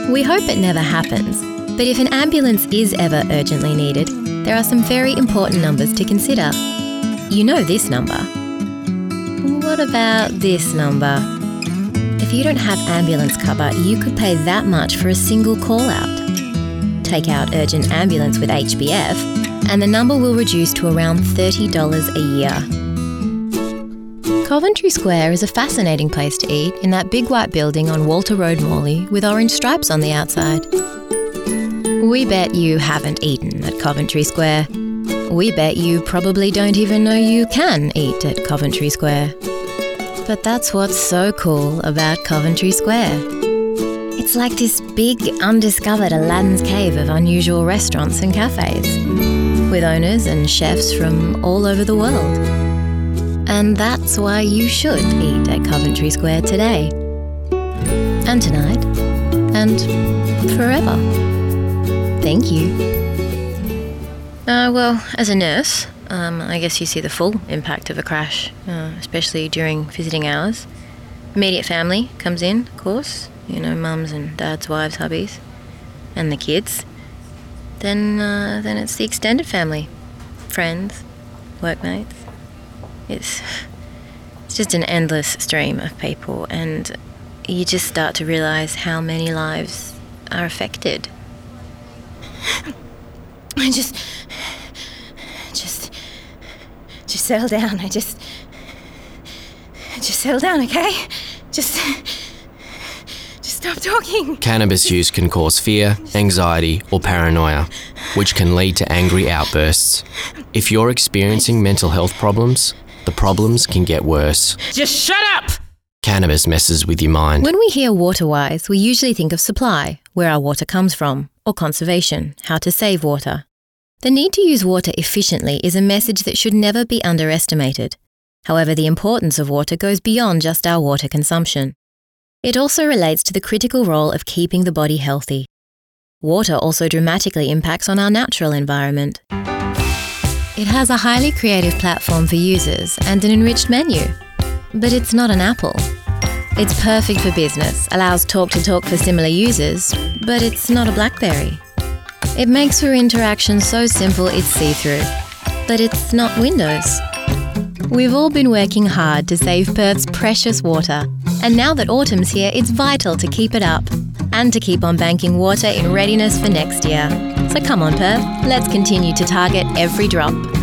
We hope it never happens, but if an ambulance is ever urgently needed, there are some very important numbers to consider. You know this number. What about this number? If you don't have ambulance cover, you could pay that much for a single call-out. Take out urgent ambulance with HBF, and the number will reduce to around $30 a year. Coventry Square is a fascinating place to eat in that big white building on Walter Road, Morley, with orange stripes on the outside. We bet you haven't eaten at Coventry Square. We bet you probably don't even know you can eat at Coventry Square. But that's what's so cool about Coventry Square. It's like this big, undiscovered Aladdin's cave of unusual restaurants and cafes, with owners and chefs from all over the world. And that's why you should eat at Coventry Square today. And tonight. And forever. Thank you. Well, as a nurse, I guess you see the full impact of a crash, especially during visiting hours. Immediate family comes in, of course. You know, mums and dads, wives, hubbies, and the kids. Then it's the extended family, friends, workmates. It's just an endless stream of people, and you just start to realise how many lives are affected. Just settle down. Just settle down, okay? Just stop talking. Cannabis use can cause fear, anxiety, or paranoia, which can lead to angry outbursts. If you're experiencing mental health problems, the problems can get worse. Just shut up! Cannabis messes with your mind. When we hear water-wise, we usually think of supply, where our water comes from, or conservation, how to save water. The need to use water efficiently is a message that should never be underestimated. However, the importance of water goes beyond just our water consumption. It also relates to the critical role of keeping the body healthy. Water also dramatically impacts on our natural environment. It has a highly creative platform for users and an enriched menu. But it's not an Apple. It's perfect for business, allows talk-to-talk for similar users, but it's not a BlackBerry. It makes for interaction so simple it's see-through, but it's not Windows. We've all been working hard to save Perth's precious water, and now that autumn's here, it's vital to keep it up and to keep on banking water in readiness for next year. So come on, Perth, let's continue to target every drop.